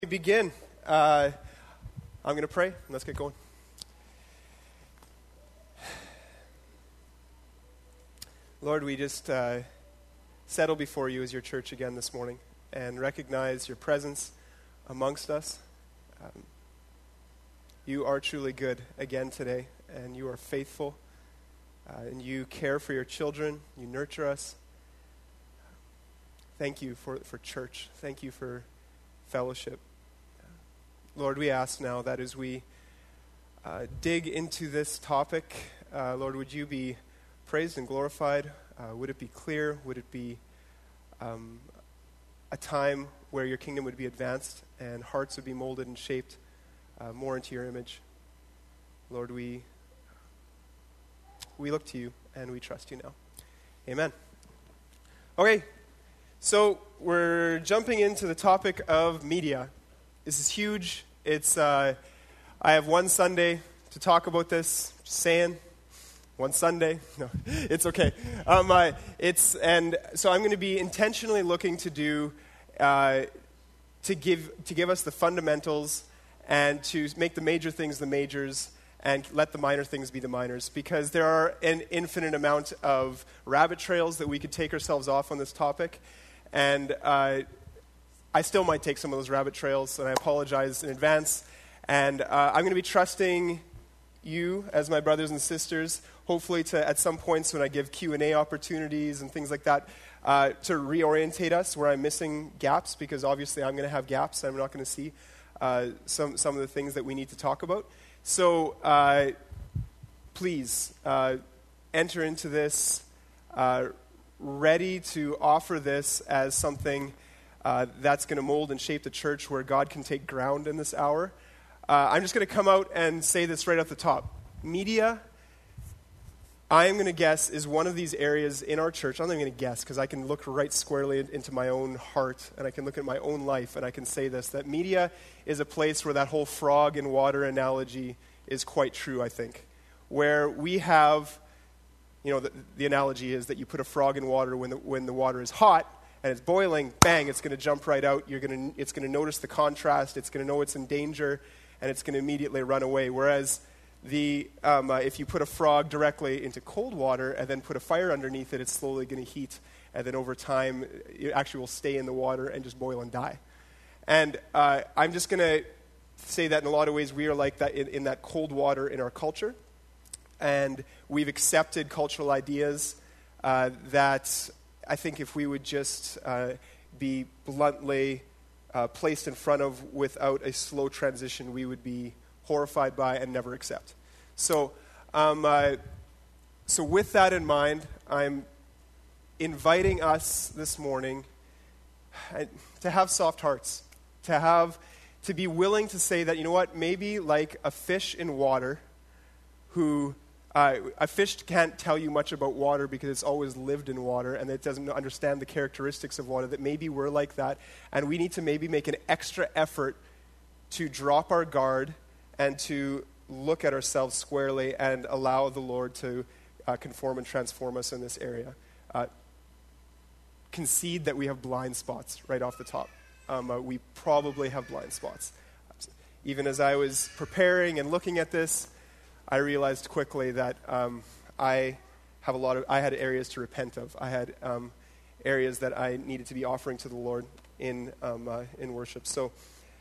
Begin. I'm going to pray, and let's get going. Lord, we just settle before you as your church again this morning and recognize your presence amongst us. You are truly good again today, and you are faithful, and you care for your children. You nurture us. Thank you for church. Thank you for fellowship. Lord, we ask now that as we dig into this topic, Lord, would you be praised and glorified? Would it be clear? Would it be a time where your kingdom would be advanced and hearts would be molded and shaped more into your image? Lord, we look to you and we trust you now. Amen. Okay, so we're jumping into the topic of media. This is huge. It's I have one Sunday to talk about this. Just saying, one Sunday. No, it's okay. So I'm going to be intentionally looking to do to give us the fundamentals and to make the major things the majors and let the minor things be the minors, because there are an infinite amount of rabbit trails that we could take ourselves off on this topic, and I still might take some of those rabbit trails, and I apologize in advance. And I'm going to be trusting you as my brothers and sisters, hopefully to, at some points when I give Q&A opportunities and things like that, to reorientate us where I'm missing gaps, because obviously I'm going to have gaps. I'm not going to see some of the things that we need to talk about. So please enter into this ready to offer this as something that's going to mold and shape the church where God can take ground in this hour. I'm just going to come out and say this right off the top. Media, I am going to guess, is one of these areas in our church. I'm not even going to guess, because I can look right squarely into my own heart, and I can look at my own life, and I can say this, that media is a place where that whole frog in water analogy is quite true, I think. Where we have, the analogy is that you put a frog in water when the water is hot, and it's boiling, bang, it's going to jump right out. It's going to notice the contrast. It's going to know it's in danger, and it's going to immediately run away. Whereas if you put a frog directly into cold water and then put a fire underneath it, it's slowly going to heat, and then over time, it actually will stay in the water and just boil and die. And I'm just going to say that in a lot of ways we are like that in that cold water in our culture, and we've accepted cultural ideas that I think if we would just be bluntly placed in front of without a slow transition, we would be horrified by and never accept. So with that in mind, I'm inviting us this morning to have soft hearts, to be willing to say that, you know what, maybe like a fish in water who... a fish can't tell you much about water because it's always lived in water and it doesn't understand the characteristics of water, that maybe we're like that, and we need to maybe make an extra effort to drop our guard and to look at ourselves squarely and allow the Lord to conform and transform us in this area. Concede that we have blind spots right off the top. We probably have blind spots. Even as I was preparing and looking at this, I realized quickly that I had areas to repent of. I had areas that I needed to be offering to the Lord in worship. So,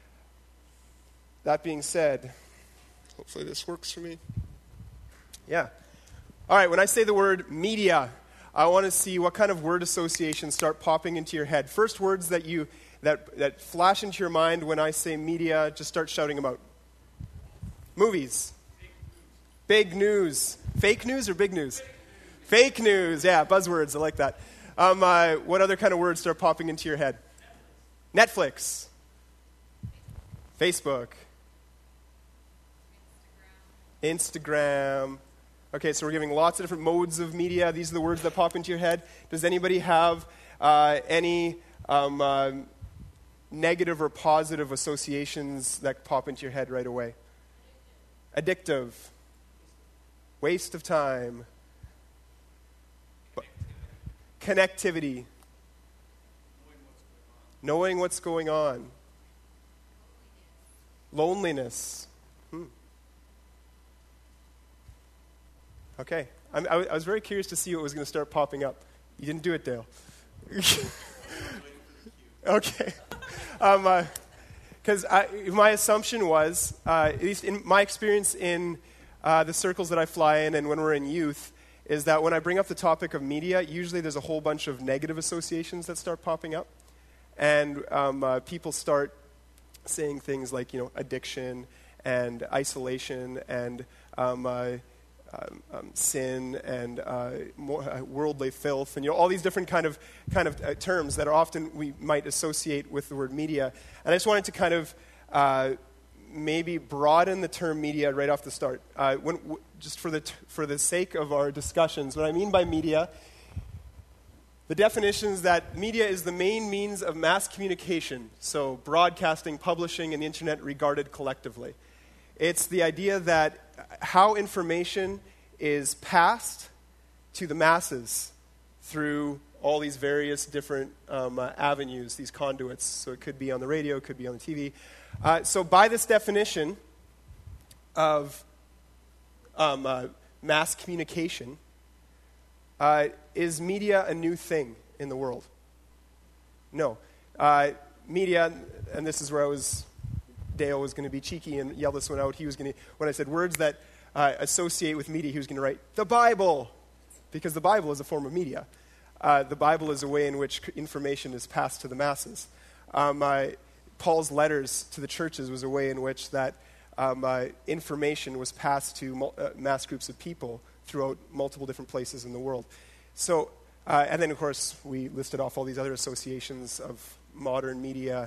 that being said, hopefully this works for me. Yeah. All right, when I say the word media, I want to see what kind of word associations start popping into your head. First words that flash into your mind when I say media, just start shouting them out. Movies. Big news. Fake news or big news? Fake news. Yeah, buzzwords. I like that. What other kind of words start popping into your head? Netflix. Facebook. Instagram. Okay, so we're giving lots of different modes of media. These are the words that pop into your head. Does anybody have any negative or positive associations that pop into your head right away? Addictive. Waste of time. Connectivity. Knowing what's going on. Loneliness. Okay. I was very curious to see what was going to start popping up. You didn't do it, Dale. Okay. Because my assumption was, at least in my experience in the circles that I fly in and when we're in youth, is that when I bring up the topic of media, usually there's a whole bunch of negative associations that start popping up. And people start saying things like, addiction and isolation and sin and worldly filth and all these different kind of terms that are often we might associate with the word media. And I just wanted to kind of maybe broaden the term media right off the start. Just for the sake of our discussions, what I mean by media, the definition is that media is the main means of mass communication, so broadcasting, publishing, and the internet regarded collectively. It's the idea that how information is passed to the masses through all these various different avenues, these conduits. So it could be on the radio, it could be on the TV. So by this definition of mass communication, is media a new thing in the world? No. Media, and this is where Dale was going to be cheeky and yell this one out. He was going to, when I said words that associate with media, he was going to write the Bible, because the Bible is a form of media. The Bible is a way in which information is passed to the masses. Paul's letters to the churches was a way in which that information was passed to mass groups of people throughout multiple different places in the world. So, and then of course we listed off all these other associations of modern media,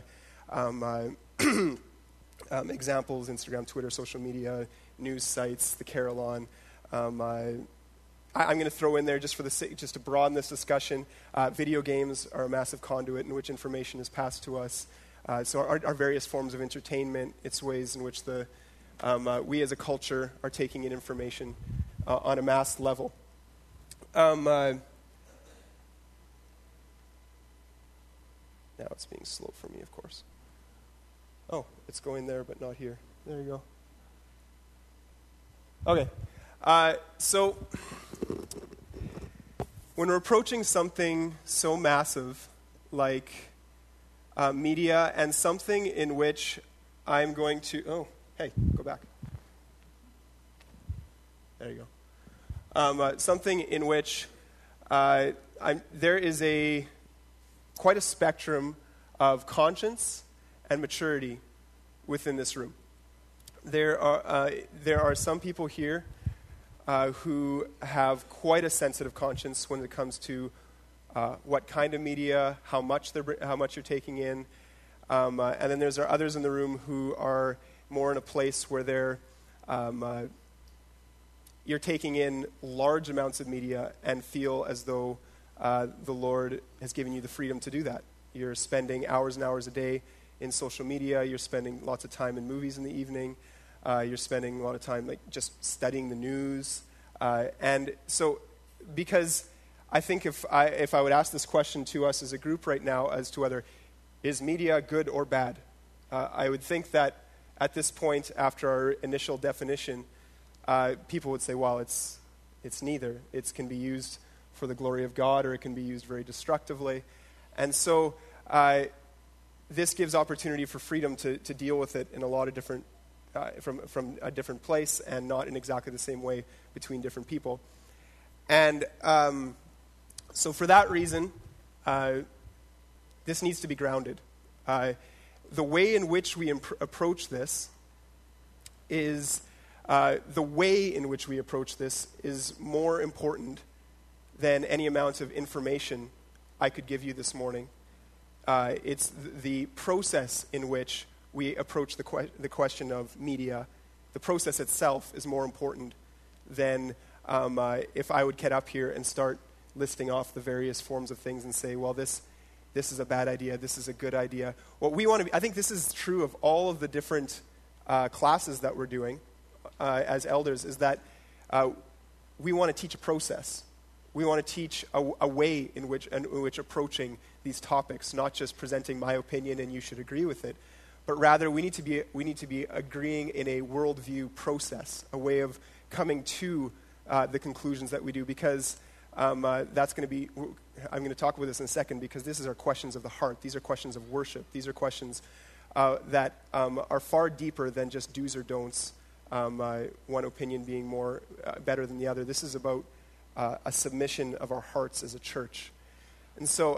examples: Instagram, Twitter, social media, news sites, the Carillon. I'm going to throw in there just to broaden this discussion. Video games are a massive conduit in which information is passed to us. So our various forms of entertainment, it's ways in which we as a culture are taking in information on a mass level. Now it's being slow for me, of course. Oh, it's going there, but not here. There you go. Okay. So when we're approaching something so massive like media, and something in which I'm going to... Oh, hey, go back. There you go. Something in which there is quite a spectrum of conscience and maturity within this room. There are some people here who have quite a sensitive conscience when it comes to what kind of media, how much you're taking in, and then there's others in the room who are more in a place where you're taking in large amounts of media and feel as though the Lord has given you the freedom to do that. You're spending hours and hours a day in social media. You're spending lots of time in movies in the evening. You're spending a lot of time just studying the news. And so, because I think if I would ask this question to us as a group right now as to whether is media good or bad, I would think that at this point, after our initial definition, people would say, well, it's neither. It can be used for the glory of God, or it can be used very destructively. And so this gives opportunity for freedom to deal with it in a lot of different, from a different place, and not in exactly the same way between different people. And so for that reason, this needs to be grounded. The way in which we approach this is more important than any amount of information I could give you this morning. It's the process in which we approach the question of media. The process itself is more important than if I would get up here and start listing off the various forms of things and say, well, this is a bad idea, this is a good idea. What we want to be, I think this is true of all of the different classes that we're doing as elders, is that we want to teach a process. We want to teach a way in which approaching these topics, not just presenting my opinion and you should agree with it, but rather we need to be agreeing in a worldview process, a way of coming to the conclusions that we do, because that's going to be, I'm going to talk about this in a second, because this is our questions of the heart. These are questions of worship. These are questions that are far deeper than just do's or don'ts, one opinion being better than the other. This is about a submission of our hearts as a church. And so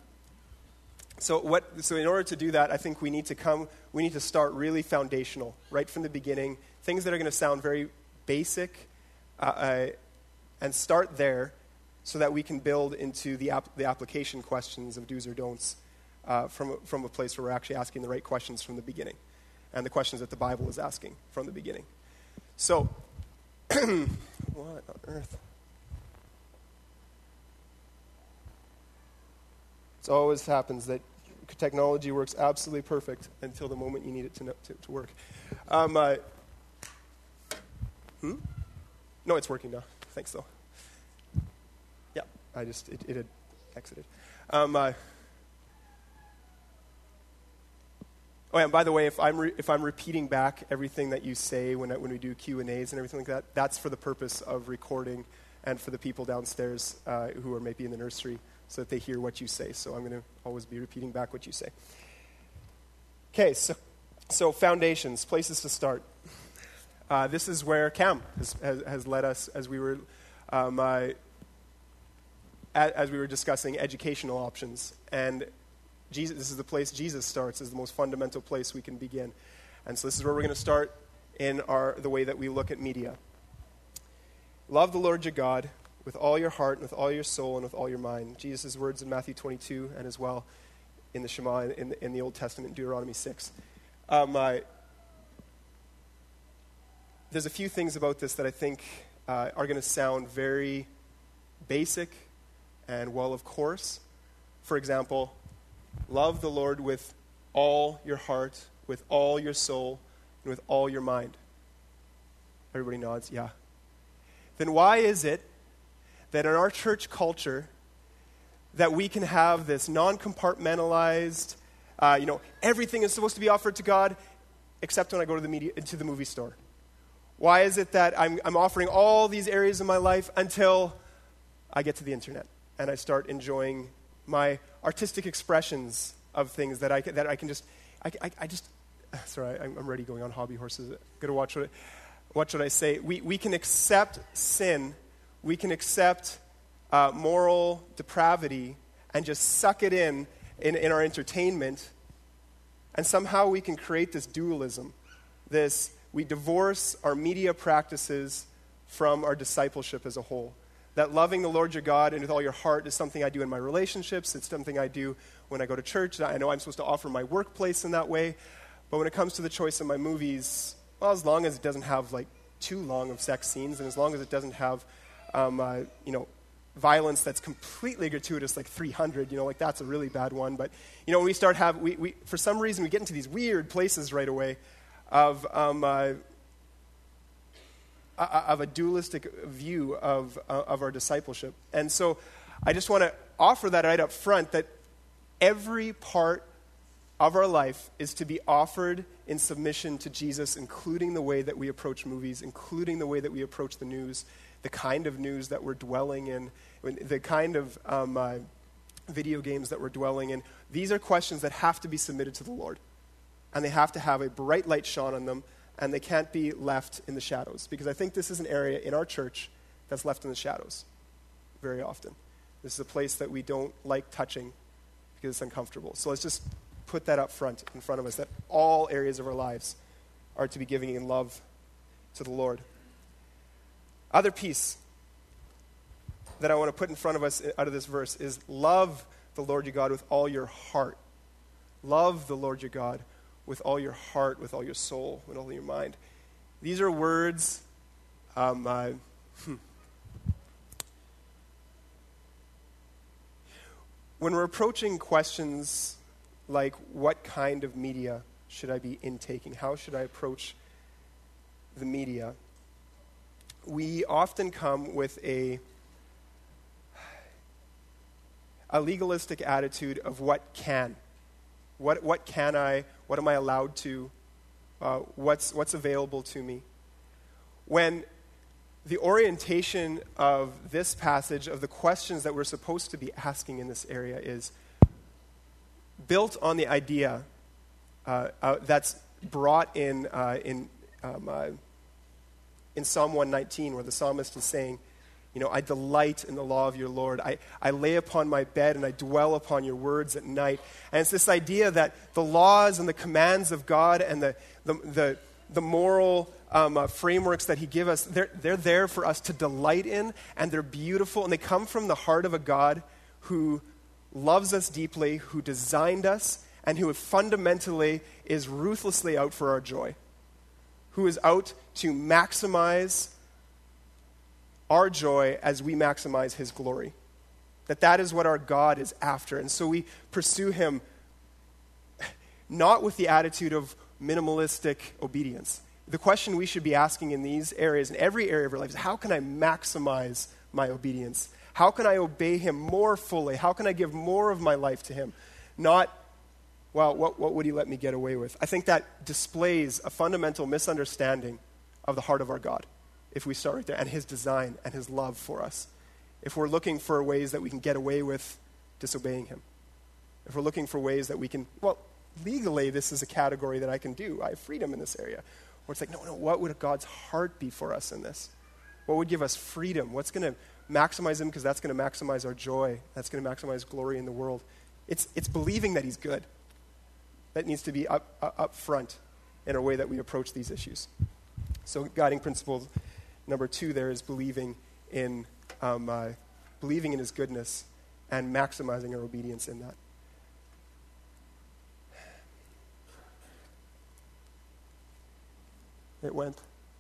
in order to do that, I think we need to start really foundational, right from the beginning, things that are going to sound very basic, and start there so that we can build into the application questions of do's or don'ts from a place where we're actually asking the right questions from the beginning, and the questions that the Bible is asking from the beginning. So, what on earth? It always happens that technology works absolutely perfect until the moment you need it to work. No, it's working now. Thanks, though. Yeah, it had exited. Oh, yeah, and by the way, if I'm repeating back everything that you say when we do Q&As and everything like that, that's for the purpose of recording and for the people downstairs who are maybe in the nursery, so that they hear what you say. So I'm going to always be repeating back what you say. Okay, so foundations, places to start. This is where Cam has led us as we were discussing educational options. And this is the place Jesus starts, is the most fundamental place we can begin. And so this is where we're going to start in the way that we look at media. Love the Lord your God with all your heart and with all your soul and with all your mind. Jesus' words in Matthew 22 and as well in the Shema in the Old Testament, Deuteronomy 6. There's a few things about this that I think are going to sound very basic and well, of course. For example, love the Lord with all your heart, with all your soul, and with all your mind. Everybody nods, yeah. Then why is it that in our church culture that we can have this non-compartmentalized, everything is supposed to be offered to God except when I go to the movie store? Why is it that I'm offering all these areas of my life until I get to the internet and I start enjoying my artistic expressions of things that I can just sorry, I'm already going on hobby horses. Gotta watch what I say. We can accept sin, we can accept moral depravity and just suck it in our entertainment, and somehow we can create this dualism, we divorce our media practices from our discipleship as a whole. That loving the Lord your God and with all your heart is something I do in my relationships. It's something I do when I go to church. I know I'm supposed to offer my workplace in that way. But when it comes to the choice of my movies, well, as long as it doesn't have too long of sex scenes, and as long as it doesn't have violence that's completely gratuitous, like 300, that's a really bad one. But when we start we for some reason we get into these weird places right away of a dualistic view of our discipleship. And so I just want to offer that right up front, that every part of our life is to be offered in submission to Jesus, including the way that we approach movies, including the way that we approach the news, the kind of news that we're dwelling in, the kind of video games that we're dwelling in. These are questions that have to be submitted to the Lord. And they have to have a bright light shone on them, and they can't be left in the shadows. Because I think this is an area in our church that's left in the shadows very often. This is a place that we don't like touching because it's uncomfortable. So let's just put that up front in front of us, that all areas of our lives are to be giving in love to the Lord. Other piece that I want to put in front of us out of this verse is love the Lord your God with all your heart. Love the Lord your God with all your heart, with all your soul, with all your mind. These are words, when we're approaching questions like what kind of media should I be intaking, how should I approach the media, we often come with a legalistic attitude of what can What am I allowed to? What's available to me? When the orientation of this passage, of the questions that we're supposed to be asking in this area, is built on the idea that's brought in Psalm 119, where the psalmist is saying, I delight in the law of your Lord. I lay upon my bed and I dwell upon your words at night. And it's this idea that the laws and the commands of God and the moral frameworks that he gives us, they're there for us to delight in, and they're beautiful, and they come from the heart of a God who loves us deeply, who designed us, and who fundamentally is ruthlessly out for our joy, who is out to maximize our joy as we maximize his glory. That is what our God is after. And so we pursue him not with the attitude of minimalistic obedience. The question we should be asking in these areas, in every area of our life, is how can I maximize my obedience? How can I obey him more fully? How can I give more of my life to him? Not, well, what would he let me get away with? I think that displays a fundamental misunderstanding of the heart of our God, if we start right there, and his design and his love for us. If we're looking for ways that we can get away with disobeying him. If we're looking for ways that we can, legally this is a category that I can do. I have freedom in this area. Or it's like, no, what would God's heart be for us in this? What would give us freedom? What's going to maximize him, because that's going to maximize our joy. That's going to maximize glory in the world. It's believing that he's good. That needs to be up front in our way that we approach these issues. So guiding principle number 2 there is believing in his goodness and maximizing our obedience in that. It went.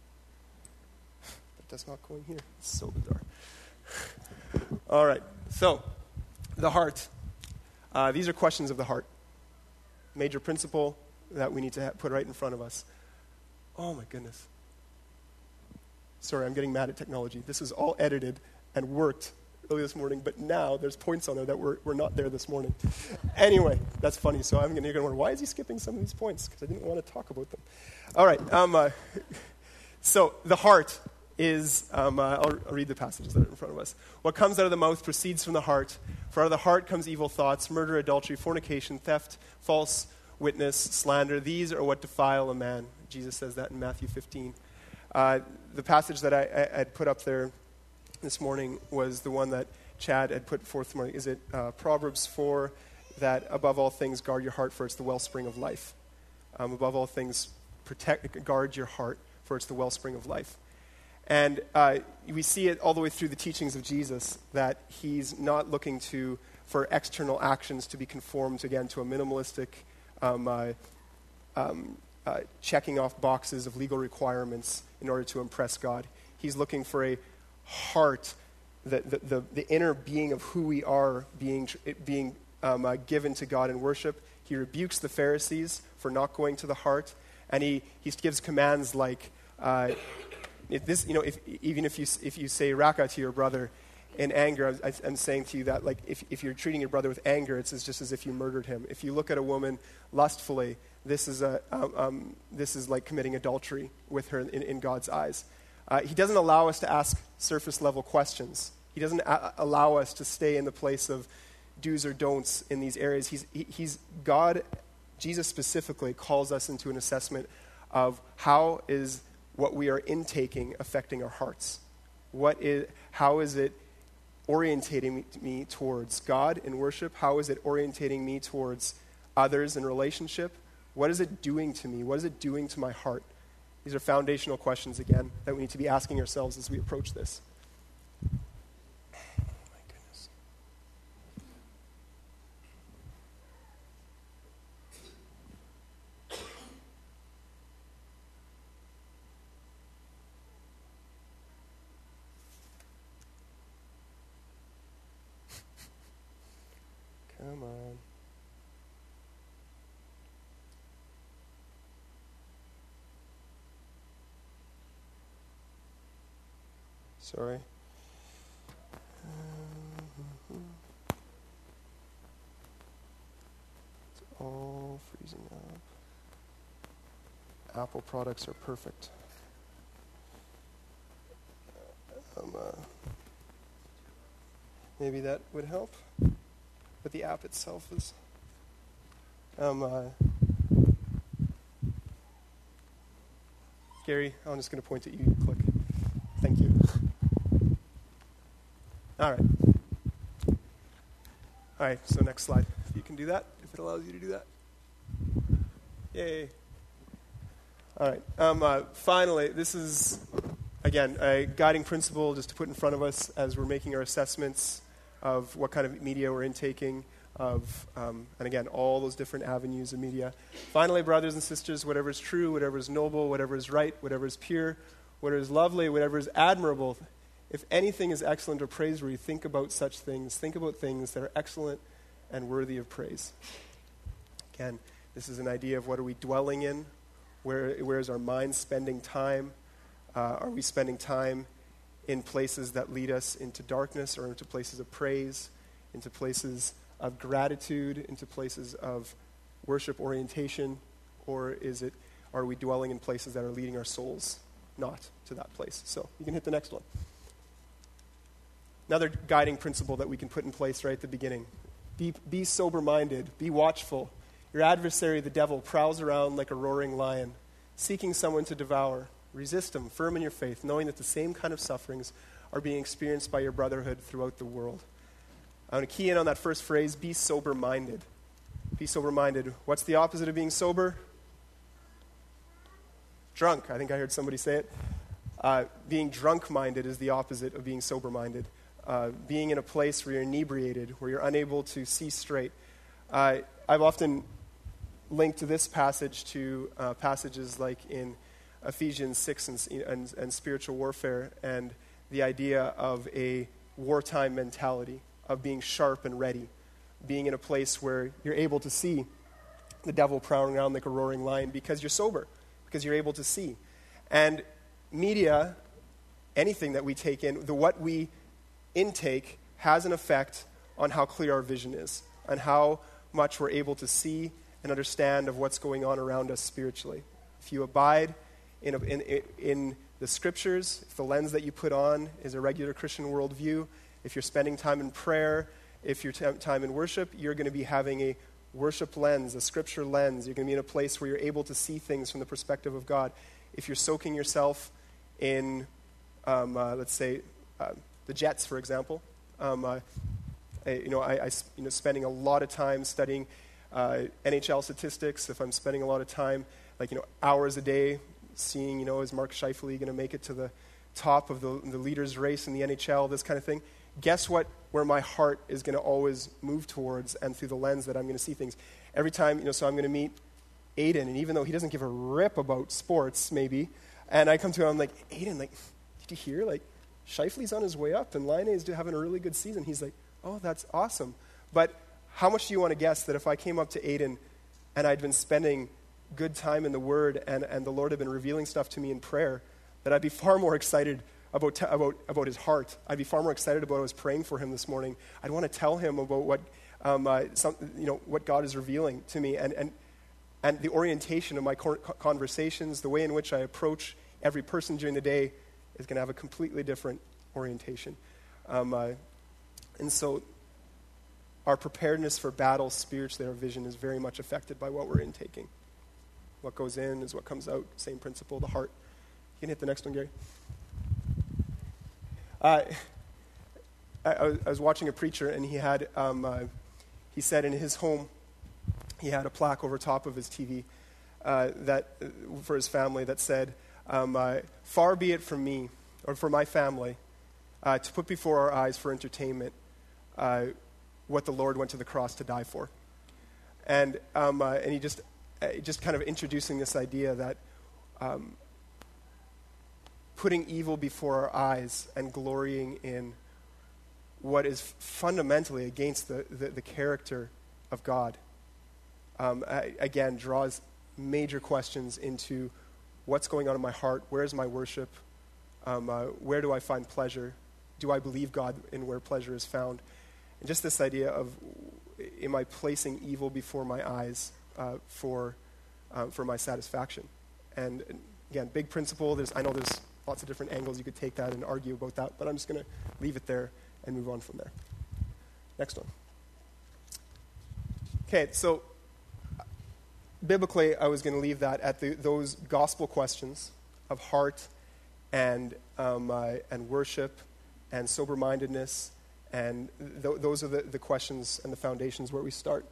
It does not go in here. It's so bizarre. All right. So, the heart. These are questions of the heart. Major principle that we need to put right in front of us. Oh my goodness. Sorry, I'm getting mad at technology. This is all edited and worked early this morning, but now there's points on there that were not there this morning. Anyway, that's funny. So you're going to wonder, why is he skipping some of these points? Because I didn't want to talk about them. All right. So the heart is, I'll read the passages that are in front of us. What comes out of the mouth proceeds from the heart. For out of the heart comes evil thoughts, murder, adultery, fornication, theft, false witness, slander. These are what defile a man. Jesus says that in Matthew 15. The passage that I had put up there this morning was the one that Chad had put forth this morning. Is it Proverbs 4, that above all things guard your heart, for it's the wellspring of life. Above all things guard your heart, for it's the wellspring of life. And we see it all the way through the teachings of Jesus, that he's not looking for external actions to be conformed, again, to a minimalistic checking off boxes of legal requirements in order to impress God. He's looking for a heart, the inner being of who we are being given to God in worship. He rebukes the Pharisees for not going to the heart, and he gives commands like, even if you say raka to your brother in anger, I'm saying to you that, like, if you're treating your brother with anger, it's just as if you murdered him. If you look at a woman lustfully, this is like committing adultery with her in God's eyes. He doesn't allow us to ask surface level questions. He doesn't allow us to stay in the place of do's or don'ts in these areas. God, Jesus specifically, calls us into an assessment of how is what we are intaking affecting our hearts. How is it orientating me towards God in worship? How is it orientating me towards others in relationship? What is it doing to me? What is it doing to my heart? These are foundational questions, again, that we need to be asking ourselves as we approach this. My goodness. Come on. Sorry. It's all freezing up. Apple products are perfect. Maybe that would help. But the app itself is... Gary, I'm just going to point at you. Click. Thank you. All right, so next slide. If you can do that, if it allows you to do that. Yay. All right. Finally, this is, again, a guiding principle just to put in front of us as we're making our assessments of what kind of media we're intaking, and again, all those different avenues of media. Finally, brothers and sisters, whatever is true, whatever is noble, whatever is right, whatever is pure, whatever is lovely, whatever is admirable, if anything is excellent or praiseworthy, think about such things. Think about things that are excellent and worthy of praise. Again, this is an idea of what are we dwelling in? Where is our mind spending time? Are we spending time in places that lead us into darkness or into places of praise, into places of gratitude, into places of worship orientation? Or are we dwelling in places that are leading our souls not to that place? So you can hit the next one. Another guiding principle that we can put in place right at the beginning. Be sober-minded. Be watchful. Your adversary, the devil, prowls around like a roaring lion, seeking someone to devour. Resist him, firm in your faith, knowing that the same kind of sufferings are being experienced by your brotherhood throughout the world. I want to key in on that first phrase, be sober-minded. Be sober-minded. What's the opposite of being sober? Drunk. I think I heard somebody say it. Being drunk-minded is the opposite of being sober-minded. Being in a place where you're inebriated, where you're unable to see straight. I've often linked this passage to passages like in Ephesians 6 and spiritual warfare, and the idea of a wartime mentality, of being sharp and ready, being in a place where you're able to see the devil prowling around like a roaring lion because you're sober, because you're able to see. And media, anything that we take in, what we intake has an effect on how clear our vision is, on how much we're able to see and understand of what's going on around us spiritually. If you abide in the scriptures, if the lens that you put on is a regular Christian worldview, if you're spending time in prayer, if you're time in worship, you're going to be having a worship lens, a scripture lens. You're going to be in a place where you're able to see things from the perspective of God. If you're soaking yourself in, let's say, the Jets, for example, spending a lot of time studying NHL statistics, if I'm spending a lot of time, hours a day, seeing, is Mark Scheifele going to make it to the top of the leaders' race in the NHL, this kind of thing. Guess what? Where my heart is going to always move towards, and through the lens that I'm going to see things. Every time, so I'm going to meet Aiden, and even though he doesn't give a rip about sports, maybe, and I come to him, I'm like, Aiden, did you hear? Scheifele's on his way up, and Laine is having a really good season. He's like, oh, that's awesome. But how much do you want to guess that if I came up to Aiden and I'd been spending good time in the Word and the Lord had been revealing stuff to me in prayer, that I'd be far more excited about his heart. I'd be far more excited about what I was praying for him this morning. I'd want to tell him about what what God is revealing to me, and the orientation of my conversations, the way in which I approach every person during the day is going to have a completely different orientation. And so our preparedness for battle spiritually, our vision is very much affected by what we're intaking. What goes in is what comes out. Same principle, the heart. You can hit the next one, Gary. I was watching a preacher, and he had, he said in his home, he had a plaque over top of his TV that for his family that said, far be it from me, or for my family, to put before our eyes for entertainment what the Lord went to the cross to die for. And he just kind of introducing this idea that putting evil before our eyes and glorying in what is fundamentally against the character of God, again, draws major questions into what's going on in my heart, where's my worship, where do I find pleasure, do I believe God in where pleasure is found, and just this idea of, am I placing evil before my eyes for my satisfaction? And again, big principle. I know there's lots of different angles you could take that and argue about that, but I'm just going to leave it there and move on from there. Next one. Okay, so biblically, I was going to leave that at those gospel questions of heart and worship and sober-mindedness, and those are the questions and the foundations where we start.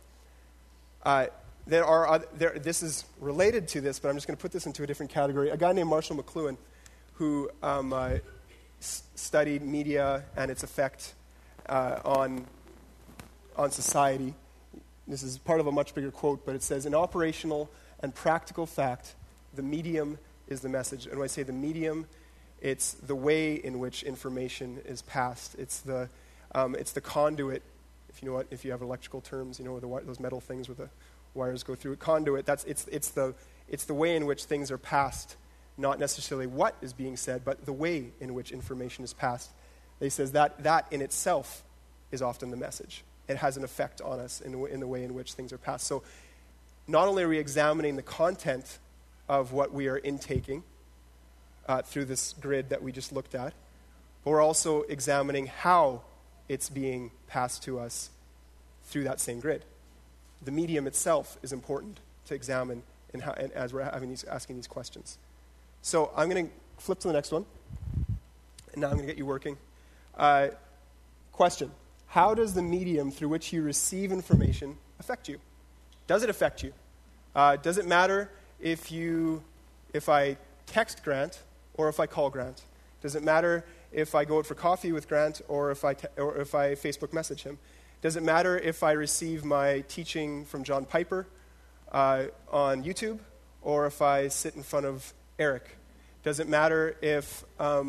This is related to this, but I'm just going to put this into a different category. A guy named Marshall McLuhan, who studied media and its effect on society. This is part of a much bigger quote, but it says, "In operational and practical fact, the medium is the message." And when I say the medium, it's the way in which information is passed. It's the conduit. If you have electrical terms, those metal things where the wires go through. Conduit. It's the way in which things are passed, not necessarily what is being said, but the way in which information is passed. He says that in itself is often the message. It has an effect on us in the way in which things are passed. So not only are we examining the content of what we are intaking through this grid that we just looked at, but we're also examining how it's being passed to us through that same grid. The medium itself is important to examine as we're asking these questions. So I'm going to flip to the next one, and now I'm going to get you working. Question. How does the medium through which you receive information affect you? Does it affect you? Does it matter if I text Grant or if I call Grant? Does it matter if I go out for coffee with Grant or if I Facebook message him? Does it matter if I receive my teaching from John Piper on YouTube or if I sit in front of Eric? Does it matter if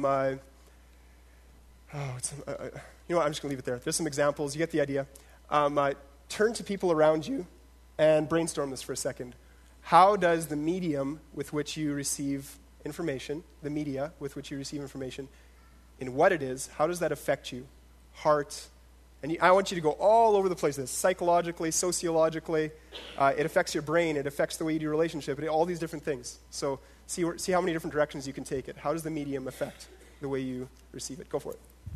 I'm just going to leave it there. There's some examples. You get the idea. Turn to people around you and brainstorm this for a second. How does the medium with which you receive information, the media with which you receive information, in what it is, how does that affect you? Heart. And I want you to go all over the place with this, psychologically, sociologically. It affects your brain. It affects the way you do relationship. All these different things. So see how many different directions you can take it. How does the medium affect the way you receive it? Go for it.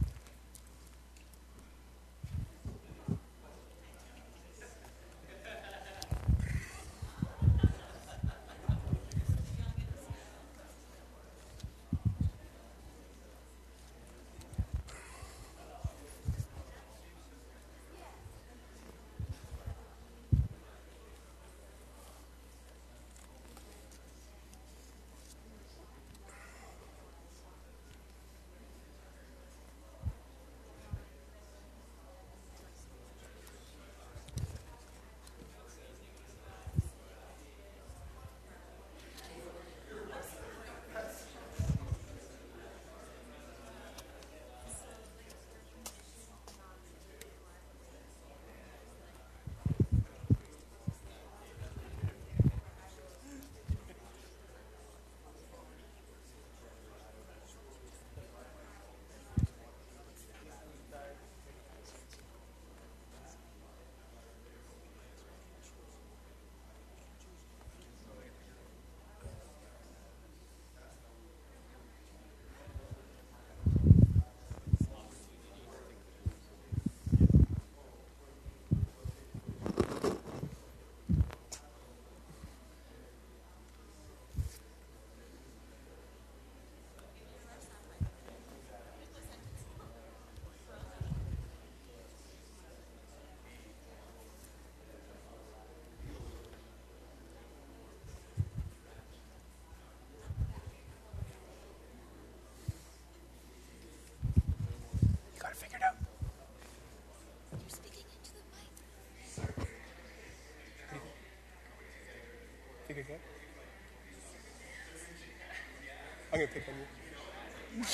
I'm going to pick on you.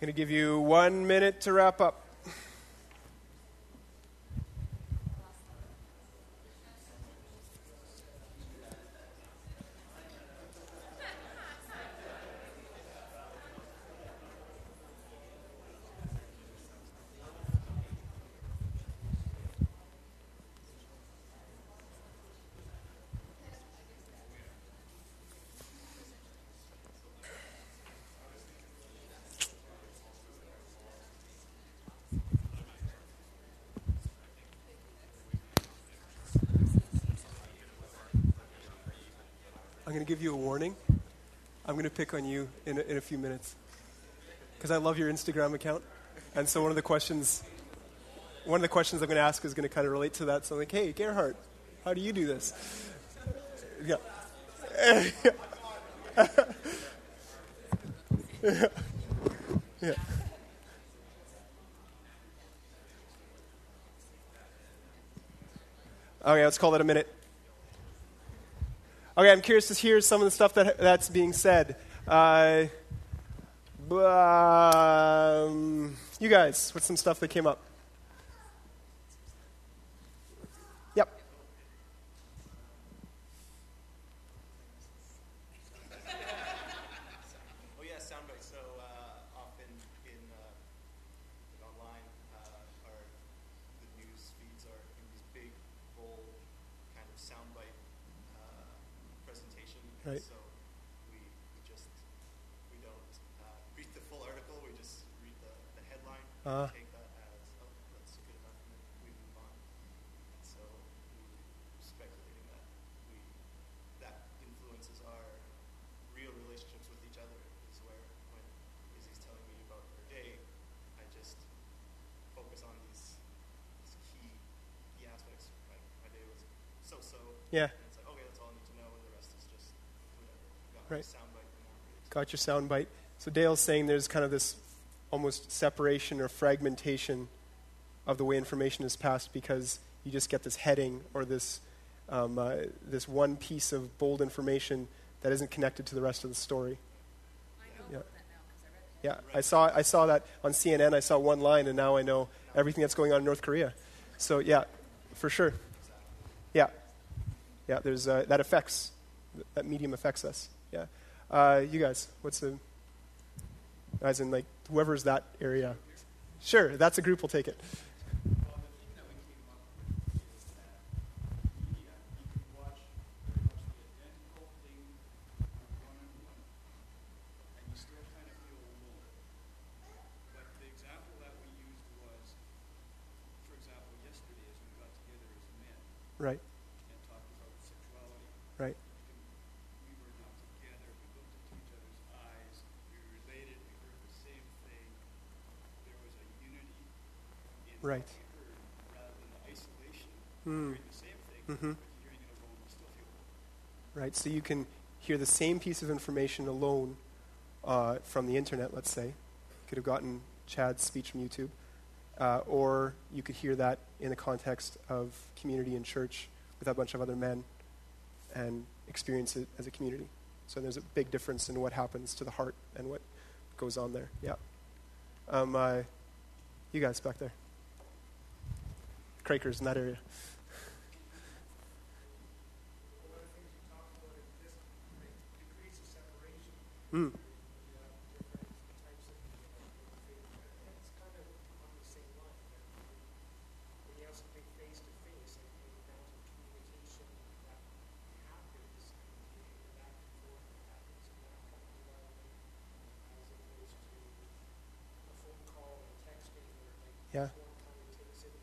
I'm going to give you 1 minute to wrap up. I'm going to give you a warning. I'm going to pick on you in a few minutes because I love your Instagram account. And so one of the questions I'm going to ask is going to kind of relate to that. So I'm like, hey, Gerhard, how do you do this? Yeah. Yeah. Okay, let's call that a minute. Okay, I'm curious to hear some of the stuff that's being said. You guys, what's some stuff that came up? Yep. Oh yeah, soundbites. So often in online, the news feeds are in these big, bold kind of soundbite presentation. Right. So we don't read the full article. We just read the headline. Take that as that's good enough, and then we move on. And so we're speculating that influences our real relationships with each other. Is where when Izzy's telling me about her day, I just focus on these key aspects. Like my day was so. Yeah. And it's like, okay, that's all I need to know, and the rest is just whatever. Got Right. my soundbite. Got your soundbite. So Dale's saying there's kind of this almost separation or fragmentation of the way information is passed because you just get this heading or this this one piece of bold information that isn't connected to the rest of the story. I know Yeah. that now because I read it. Yeah, I saw that on CNN. I saw one line, and now I know everything that's going on in North Korea. So yeah, for sure. Yeah, there's that medium affects us. Yeah, you guys, as in like whoever's that area. Sure, that's a group. We'll take it. Well, the thing that we came up with is that media, you can watch pretty much the identical thing one-on-one, and you still kind of feel alone. But the example that we used was, for example, yesterday as we got together as men Right, and talked about sexuality. right, We were not together. We looked into each other's eyes. We related. We heard the same thing. There was a unity in Right. what we heard rather than the isolation. Hmm. Hearing the same thing, Mhm. but hearing it alone, you still feel alone. right. So you can hear the same piece of information alone from the internet, let's say. Could have gotten Chad's speech from YouTube. Or you could hear that in the context of community and church with a bunch of other men and experience it as a community. So there's a big difference in what happens to the heart and what goes on there. Yeah. You guys back there. Quakers in that area. One of the things you talked about is this degrees of separation. Mm. Different types of faith. And it's kind of on the same line. When you have something face to face, and the amount of communication that happens, and the back and forth that happens in that kind of environment, as opposed to a phone call or texting, where like Yeah. each one kind of takes it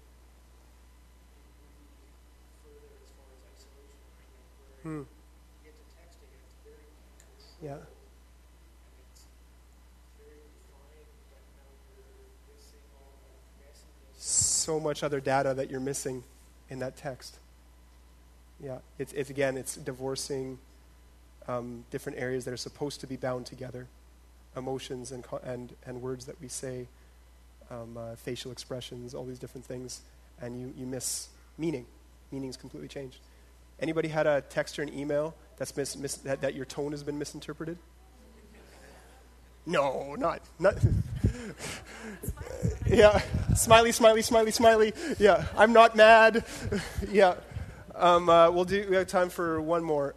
further as far as isolation. Where Mm. you get to texting and it's very controlled. Yeah. And it's very defined, but now you're missing all that messiness. So much other data that you're missing in that text. Yeah, it's divorcing different areas that are supposed to be bound together, emotions and words that we say, facial expressions, all these different things, and you miss meaning. Meaning's completely changed. Anybody had a text or an email that's that your tone has been misinterpreted? No, not Yeah, smiley, smiley, smiley, smiley. Yeah, I'm not mad. Yeah. We have time for one more.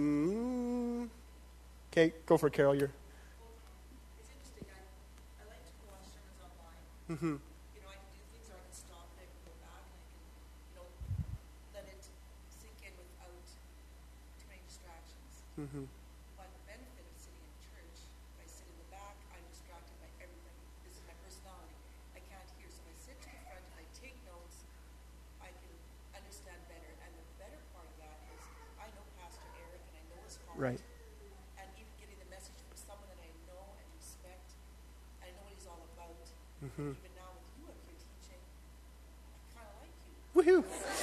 Okay, go for it, Carol. You're. It's interesting. I like to watch sermons online. Mm-hmm. You know, I can do things where I can stop and I can go back and I can, you know, let it sink in without too many distractions. Mm-hmm. But the benefit of sitting in church, if I sit in the back, I'm distracted by everybody. This is my personality. I can't hear. So if I sit to the front and I take notes, I can understand better. And the better part of that is I know Pastor Eric and I know his heart. Right. And even getting the message from someone that I know and respect, I know what he's all about. Mm-hmm. Even now with you up here teaching, I kind of like you. Woohoo!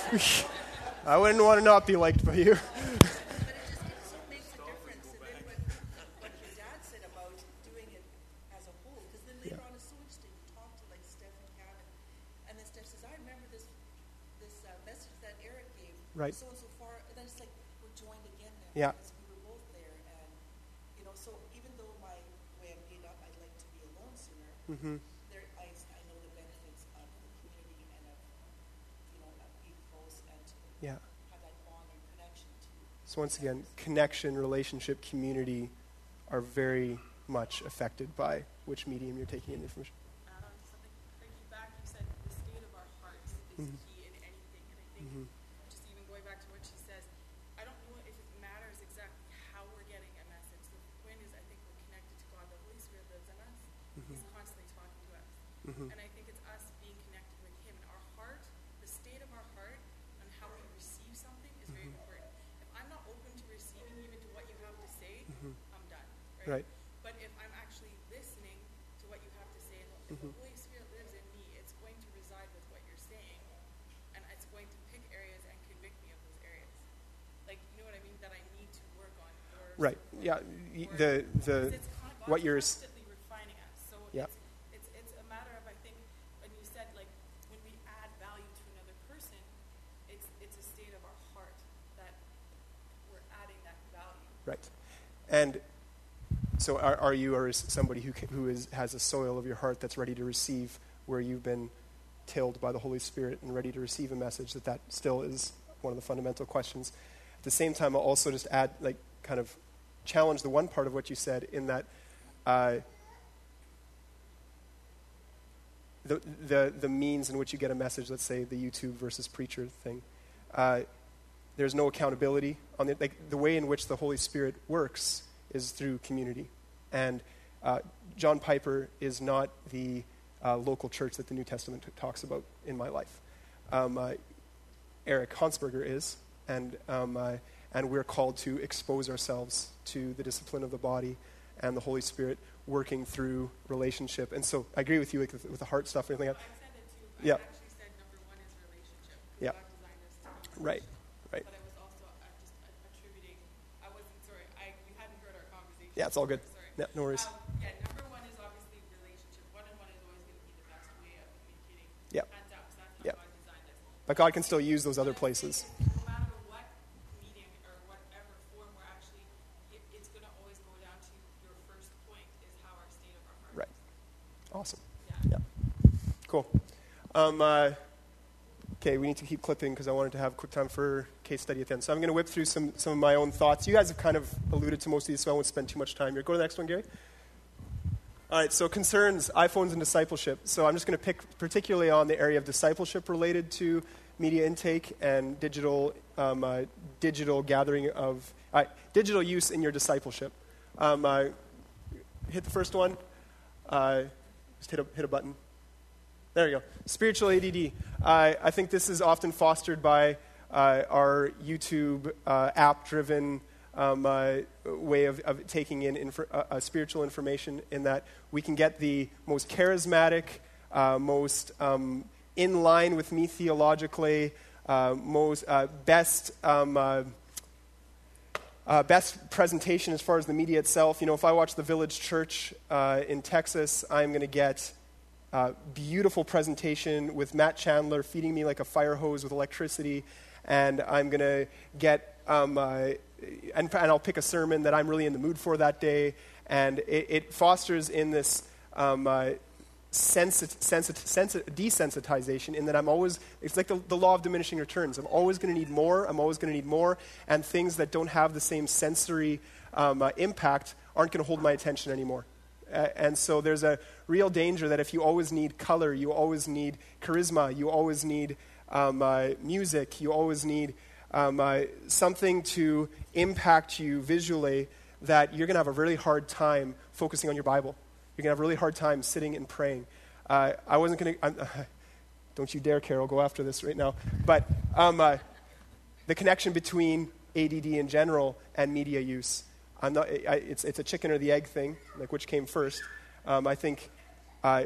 I wouldn't want to not be liked by you. But it so makes a difference. And then what your dad said about doing it as a whole, because then later on it's so interesting. You talk to like Steph and Kevin, and then Steph says, I remember this message that Eric gave, Right. so and so far, and then it's like we're joined again now. Yeah. Because we were both there, and you know, so even though my way I'm made up, I'd like to be alone sooner. Mm-hmm. I know the benefits of the community and of, you know, of being close and to Yeah. have that bond and connection to. So once again, connection, relationship, community are very much affected by which medium you're taking in information. Something thinking back, you said the state of our hearts is Mhm. key in anything, and I think Mm-hmm. just even going back to what she says, I don't know if it matters exactly how we're getting a message. The point is, I think we're connected to God. The Holy Spirit lives in us. He's constantly talking to us, Mm-hmm. and I think it's us being connected with Him. And our heart, the state of our heart, and how we receive something is very important. If I'm not open to receiving even to what you have to say, I'm done. Right. But if I'm actually listening to what you have to say, if the Holy Spirit lives in me, it's going to reside with what you're saying, and it's going to pick areas and convict me of those areas. Like, you know what I mean? That I need to work on. Or Right. Yeah. because it's what you're constantly refining us. So Yeah. it's a matter of, I think, when you said, like, when we add value to another person, it's a state of our heart that we're adding that value. right. And so are you or is somebody who has a soil of your heart that's ready to receive, where you've been tilled by the Holy Spirit and ready to receive a message, that still is one of the fundamental questions. At the same time, I'll also just add, like, kind of challenge the one part of what you said in that the means in which you get a message, let's say the YouTube versus preacher thing, there's no accountability on it. Like, the way in which the Holy Spirit works is through community. And John Piper is not the local church that the New Testament talks about in my life. Eric Hansberger is, and we're called to expose ourselves to the discipline of the body and the Holy Spirit working through relationship. And so I agree with you, like, with the heart stuff and everything. I said it too. Yeah. I actually said number one is relationship. Yeah. God designed us to be Right. Right. But I was also just attributing. I wasn't sorry. You hadn't heard our conversation. Yeah, it's all good. Sorry. Yeah, no worries. Number one is obviously relationship. One-on-one is always going to be the best way of communicating. Yeah. Hands down, 'cause that's how Yeah. God designed us. But God can still use those other places. No matter what medium or whatever form we're actually, it's going to always go down to your first point is how our state of our heart. Right. Awesome. Yeah. Cool. Okay, we need to keep clipping because I wanted to have a quick time for case study at the end. So I'm going to whip through some of my own thoughts. You guys have kind of alluded to most of these, so I won't spend too much time here. Go to the next one, Gary. All right, so concerns, iPhones, and discipleship. So I'm just going to pick particularly on the area of discipleship related to media intake and digital gathering of digital use in your discipleship. Hit the first one. Just hit a button. There you go. Spiritual ADD. I think this is often fostered by our YouTube app-driven way of taking in spiritual information, in that we can get the most charismatic, most in line with me theologically, most best presentation as far as the media itself. You know, if I watch the Village Church in Texas, I'm going to get beautiful presentation with Matt Chandler feeding me like a fire hose with electricity, and I'm going to get, and I'll pick a sermon that I'm really in the mood for that day, and it fosters in this desensitization in that it's like the law of diminishing returns. I'm always going to need more, and things that don't have the same sensory impact aren't going to hold my attention anymore. And so there's a real danger that if you always need color, you always need charisma, you always need music, you always need something to impact you visually, that you're going to have a really hard time focusing on your Bible. You're going to have a really hard time sitting and praying. I wasn't going to... Don't you dare, Carol, go after this right now. But the connection between ADD in general and media use, it's a chicken or the egg thing, like which came first. I think our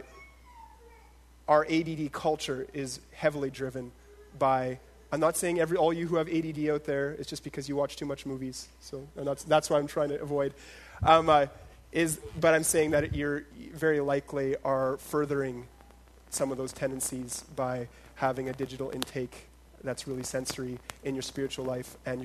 ADD culture is heavily driven by... I'm not saying all you who have ADD out there, it's just because you watch too much movies. So that's what I'm trying to avoid. But I'm saying that you're very likely are furthering some of those tendencies by having a digital intake that's really sensory in your spiritual life, and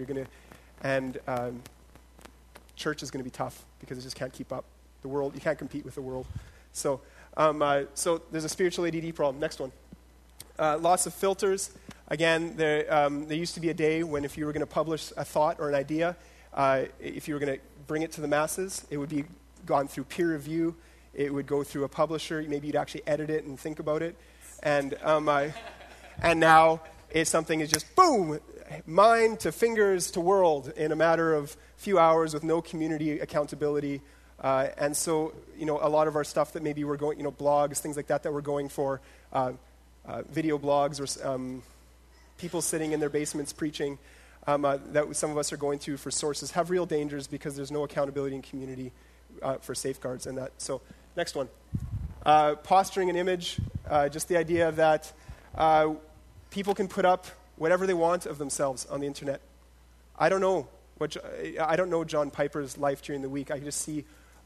church is going to be tough because it just can't keep up. The world, you can't compete with the world. So there's a spiritual ADD problem. Next one. Lots of filters. Again, there used to be a day when if you were going to publish a thought or an idea, if you were going to bring it to the masses, it would be gone through peer review. It would go through a publisher. Maybe you'd actually edit it and think about it. And now something is just, boom, mind to fingers to world in a matter of few hours with no community accountability. And so, a lot of our stuff that maybe we're going, blogs, things like that we're going for, video blogs or people sitting in their basements preaching, that some of us are going through for sources, have real dangers because there's no accountability in community for safeguards and that. So, next one. Posturing an image, just the idea that people can put up whatever they want of themselves on the internet. I don't know John Piper's life during the week. I just see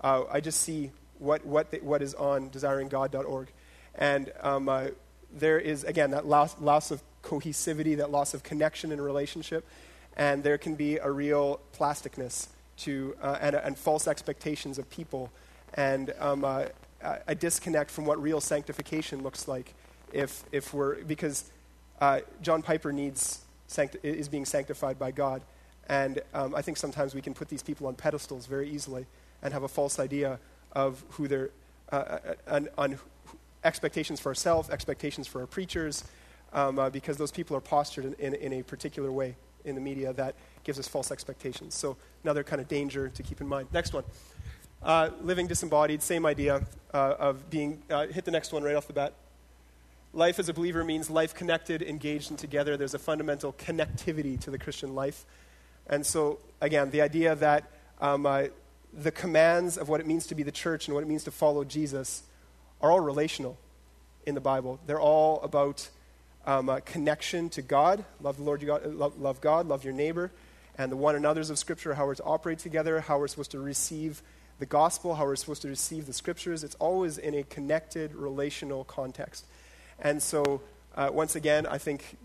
what is on desiringgod.org, and there is again that loss of cohesivity, that loss of connection in a relationship, and there can be a real plasticness to and false expectations of people, and a disconnect from what real sanctification looks like. Because John Piper is being sanctified by God, and I think sometimes we can put these people on pedestals very easily and have a false idea of who they're on expectations for ourselves, expectations for our preachers, because those people are postured in a particular way in the media that gives us false expectations. So another kind of danger to keep in mind. Next one. Living disembodied, same idea of being, hit the next one right off the bat. Life as a believer means life connected, engaged, and together. There's a fundamental connectivity to the Christian life. And so, again, the idea that the commands of what it means to be the church and what it means to follow Jesus are all relational in the Bible. They're all about connection to God. Love the Lord your God, love God, love your neighbor, and the one another's of Scripture, how we're to operate together, how we're supposed to receive the gospel, how we're supposed to receive the Scriptures. It's always in a connected, relational context. And so, once again, I think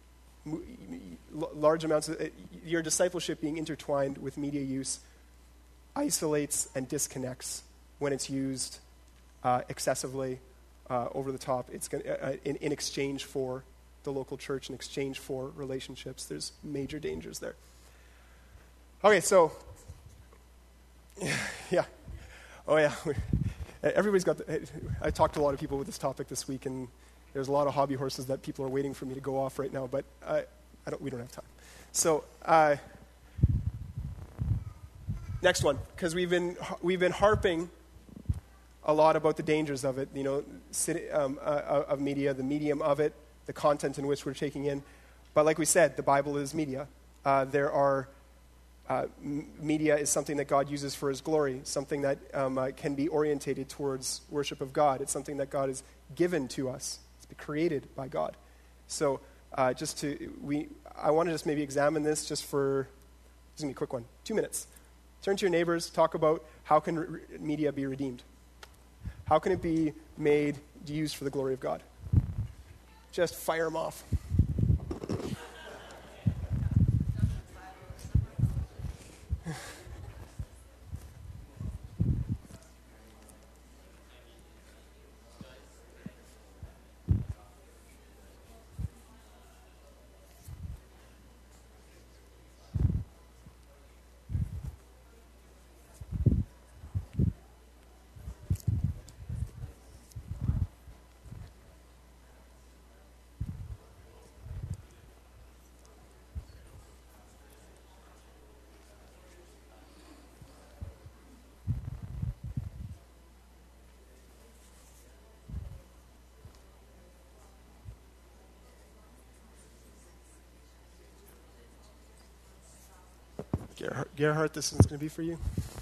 large amounts of your discipleship being intertwined with media use isolates and disconnects when it's used excessively, over the top. It's in exchange for the local church, in exchange for relationships. There's major dangers there. Okay, so, yeah. Oh, yeah. Everybody's got I talked to a lot of people with this topic this week, and there's a lot of hobby horses that people are waiting for me to go off right now, but we don't have time. So, next one, because we've been harping a lot about the dangers of it, of media, the medium of it, the content in which we're taking in. But like we said, the Bible is media. Media is something that God uses for His glory, something that can be orientated towards worship of God. It's something that God has given to us. It's been created by God. So I want to just maybe examine this just for, this is going to be a quick one, 2 minutes. Turn to your neighbors, talk about how can media be redeemed. How can it be made, used for the glory of God? Just fire them off. Gerhard, this one's going to be for you.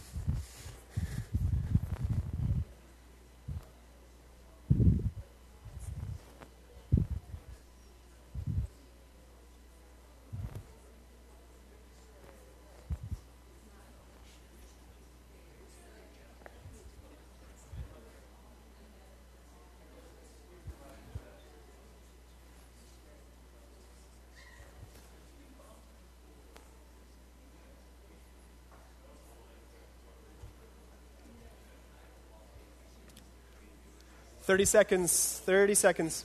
Thirty seconds. 30 seconds.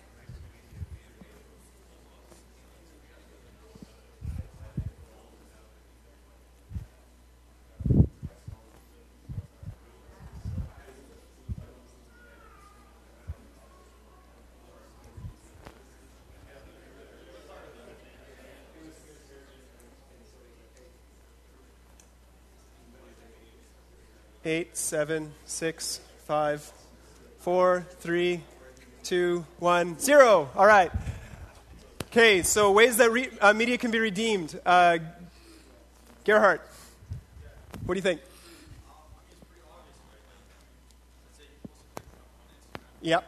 Eight, 7, 6, 5, 4, 3, 2, 1, 0. All right. Okay, so ways that media can be redeemed. Gerhard, what do you think? Yep.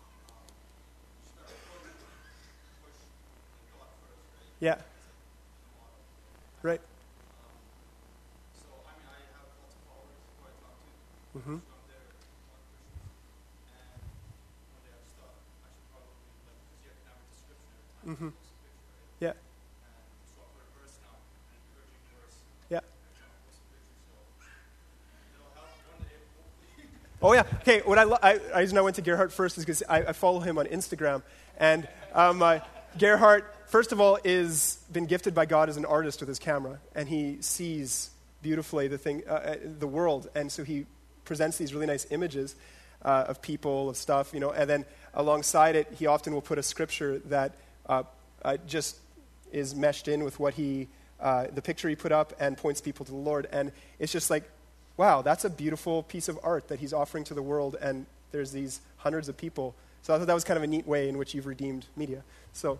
Yeah. Right. So, I mean, I have lots of followers who I talk to. Mm-hmm. From there, one Christian. And when they have stuff, I should probably, like, because you can have a description every time Mm-hmm. you post a picture, right? Yeah. And so I put a verse now, an encouraging verse. Yeah. And I post a picture, so it'll help one day, hopefully. Oh yeah. Okay. What I reason I went to Gerhard first is because I follow him on Instagram, and Gerhard, first of all, is been gifted by God as an artist with his camera, and he sees beautifully the world, and so he presents these really nice images of people, of stuff, and then alongside it, he often will put a scripture that just is meshed in with what the picture he put up, and points people to the Lord, and it's just like, wow, that's a beautiful piece of art that he's offering to the world, and there's these hundreds of people. So I thought that was kind of a neat way in which you've redeemed media. So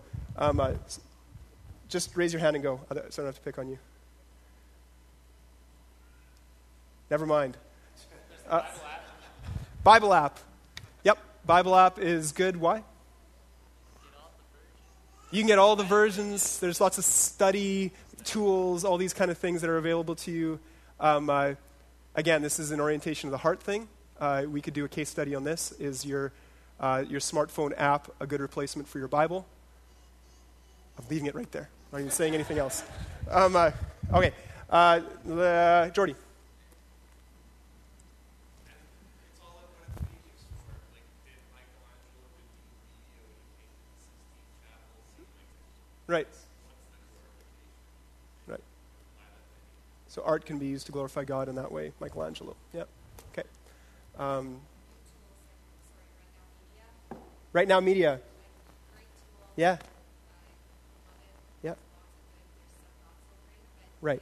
just raise your hand and go, so I don't have to pick on you. Never mind. Bible app. Yep, Bible app is good. Why? You can get all the versions. There's lots of study tools, all these kind of things that are available to you. Again, this is an orientation of the heart thing. We could do a case study on this. Is your smartphone app a good replacement for your Bible? I'm leaving it right there. I'm not even saying anything else. Okay. Jordy. It's all like what it's being used for. Like, did Michelangelo redeem media when he painted the Sistine Chapel? Right. What's the glorification? Right. So art can be used to glorify God in that way. Michelangelo. Yep. Okay. Right now, media. Yeah. Yeah. Right.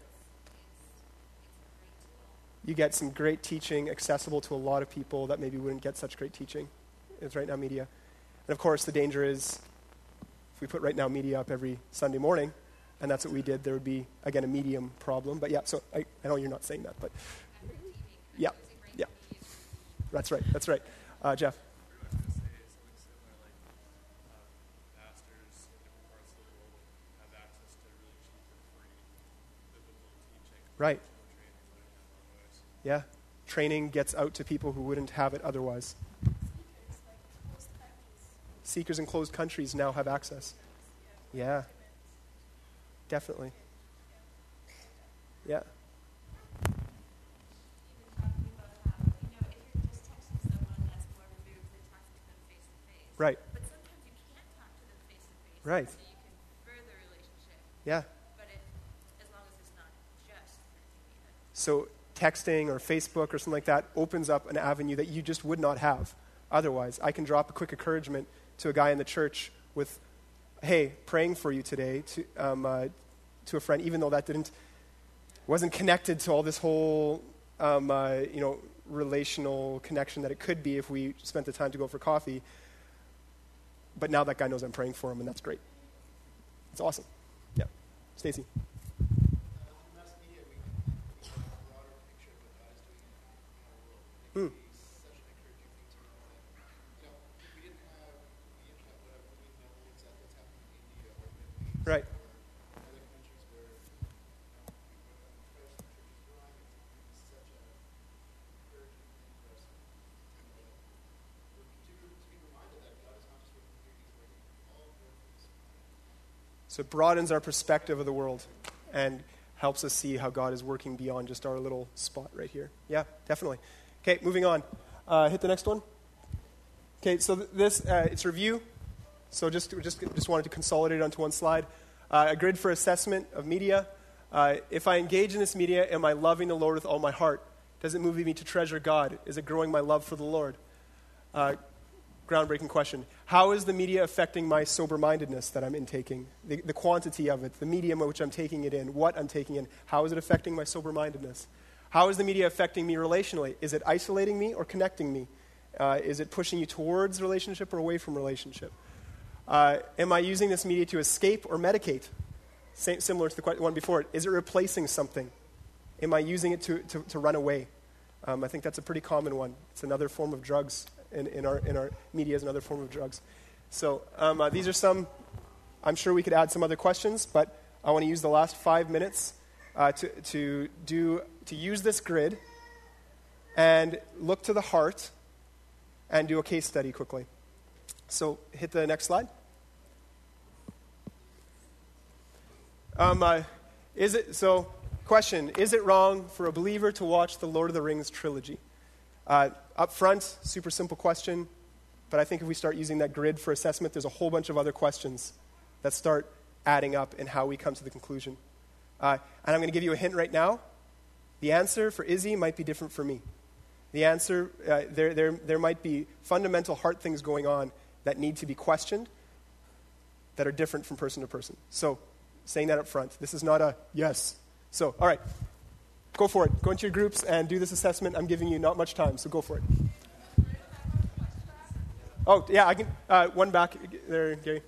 You get some great teaching accessible to a lot of people that maybe wouldn't get such great teaching. It's Right Now Media. And of course, the danger is if we put Right Now Media up every Sunday morning, and that's what we did, there would be, again, a medium problem. But yeah, so I know you're not saying that, but yeah. Yeah. That's right. Jeff. I was going to say something similar, like pastors in different parts of the world have access to really cheap and free biblical teaching. Right. Training that I have otherwise. Yeah. Training gets out to people who wouldn't have it otherwise. Seekers in closed countries now have access. Yeah. Definitely. Yeah. Right. But sometimes you can't talk to them face to face. Right. So you can further a relationship. Yeah. But as long as it's not just multimedia. So texting or Facebook or something like that opens up an avenue that you just would not have otherwise. I can drop a quick encouragement to a guy in the church with, hey, praying for you today, to a friend, even though that wasn't connected to all this whole relational connection that it could be if we spent the time to go for coffee. But now that guy knows I'm praying for him, and that's great. It's awesome. Yeah. Stacy. Mass media, we So it broadens our perspective of the world and helps us see how God is working beyond just our little spot right here. Yeah, definitely. Okay, moving on. Hit the next one. Okay, so this, it's review. So just wanted to consolidate onto one slide. A grid for assessment of media. If I engage in this media, am I loving the Lord with all my heart? Does it move me to treasure God? Is it growing my love for the Lord? Groundbreaking question. How is the media affecting my sober-mindedness that I'm intaking? The quantity of it, the medium in which I'm taking it in, what I'm taking in. How is it affecting my sober-mindedness? How is the media affecting me relationally? Is it isolating me or connecting me? Is it pushing you towards relationship or away from relationship? Am I using this media to escape or medicate? Similar to the one before it. Is it replacing something? Am I using it to run away? I think that's a pretty common one. It's another form of drugs. In our media is another form of drugs. So these are some. I'm sure we could add some other questions, but I want to use the last 5 minutes to use this grid and look to the heart and do a case study quickly. So hit the next slide. Question, is it wrong for a believer to watch the Lord of the Rings trilogy? Up front, super simple question, but I think if we start using that grid for assessment, there's a whole bunch of other questions that start adding up in how we come to the conclusion. And I'm going to give you a hint right now. The answer for Izzy might be different for me. The answer, there might be fundamental heart things going on that need to be questioned that are different from person to person. So, saying that up front. This is not a yes. So, all right. Go for it. Go into your groups and do this assessment. I'm giving you not much time, so go for it. Oh, yeah, I can. One back there, Gary.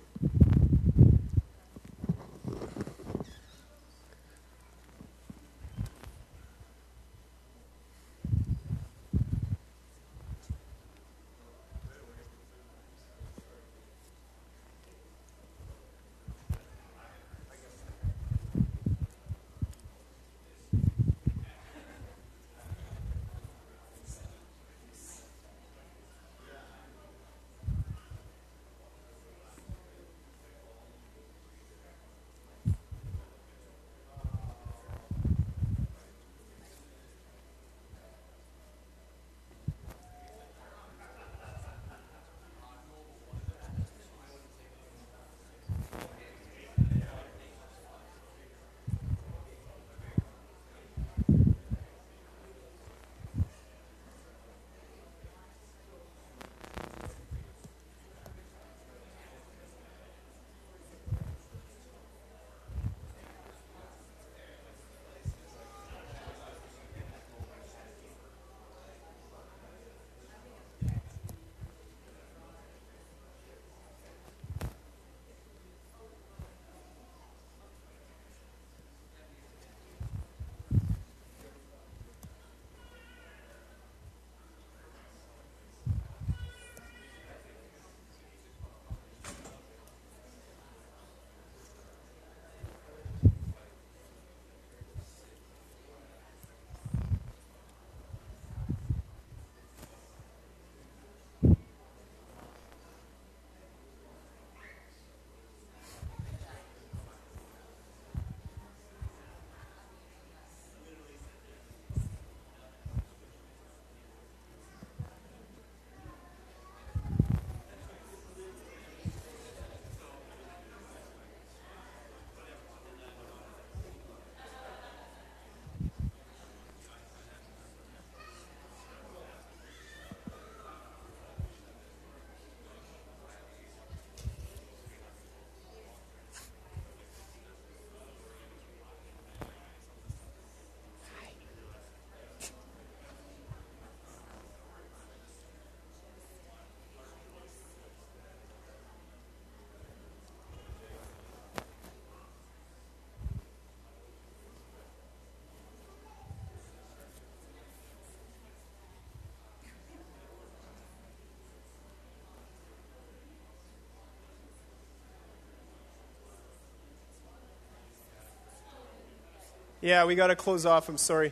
Yeah, we got to close off. I'm sorry.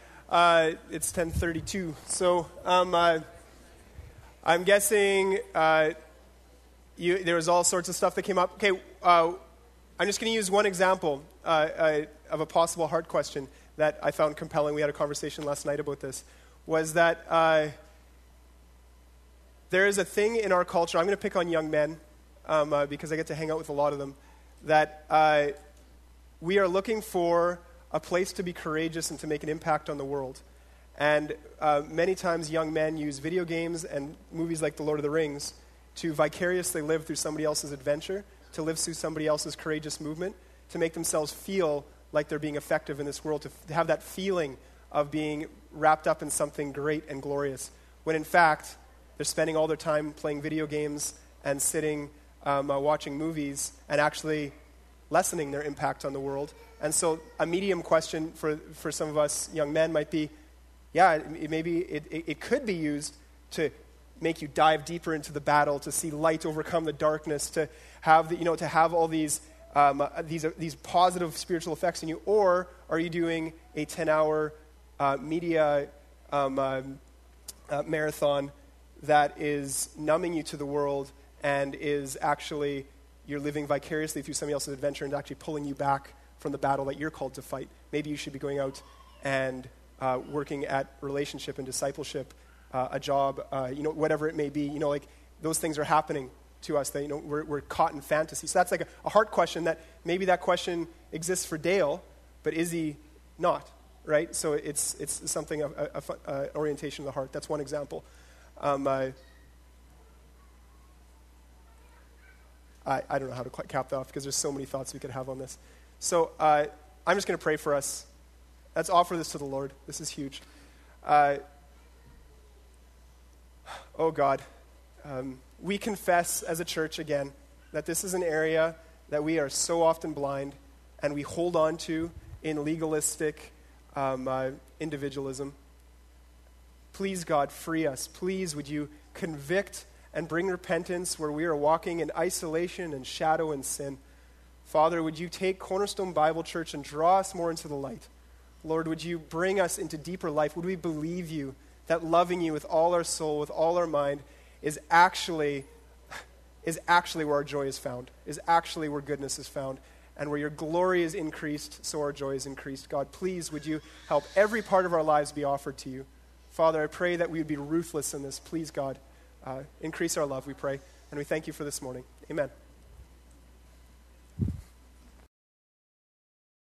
It's 10:32. So I'm guessing there was all sorts of stuff that came up. Okay, I'm just going to use one example of a possible heart question that I found compelling. We had a conversation last night about this, was that there is a thing in our culture, I'm going to pick on young men because I get to hang out with a lot of them, that we are looking for a place to be courageous and to make an impact on the world. And many times young men use video games and movies like The Lord of the Rings to vicariously live through somebody else's adventure, to live through somebody else's courageous movement, to make themselves feel like they're being effective in this world, to have that feeling of being wrapped up in something great and glorious, when in fact they're spending all their time playing video games and sitting watching movies and actually lessening their impact on the world. And so a medium question for some of us young men might be, maybe it could be used to make you dive deeper into the battle, to see light overcome the darkness, to have to have all these positive spiritual effects in you. Or are you doing a 10-hour media marathon that is numbing you to the world and is actually you're living vicariously through somebody else's adventure and actually pulling you back from the battle that you're called to fight? Maybe you should be going out and working at relationship and discipleship, a job, whatever it may be. Like those things are happening to us. That we're caught in fantasy. So that's like a heart question. That maybe that question exists for Dale, but is he not? Right. So it's something of a orientation of the heart. That's one example. I don't know how to cap that off because there's so many thoughts we could have on this. So I'm just going to pray for us. Let's offer this to the Lord. This is huge. Oh God, we confess as a church again that this is an area that we are so often blind and we hold on to in legalistic individualism. Please, God, free us. Please, would you convict and bring repentance where we are walking in isolation and shadow and sin. Father, would you take Cornerstone Bible Church and draw us more into the light? Lord, would you bring us into deeper life? Would we believe you that loving you with all our soul, with all our mind, is actually where our joy is found, is actually where goodness is found, and where your glory is increased, so our joy is increased. God, please, would you help every part of our lives be offered to you? Father, I pray that we would be ruthless in this. Please, God, increase our love, we pray. And we thank you for this morning. Amen.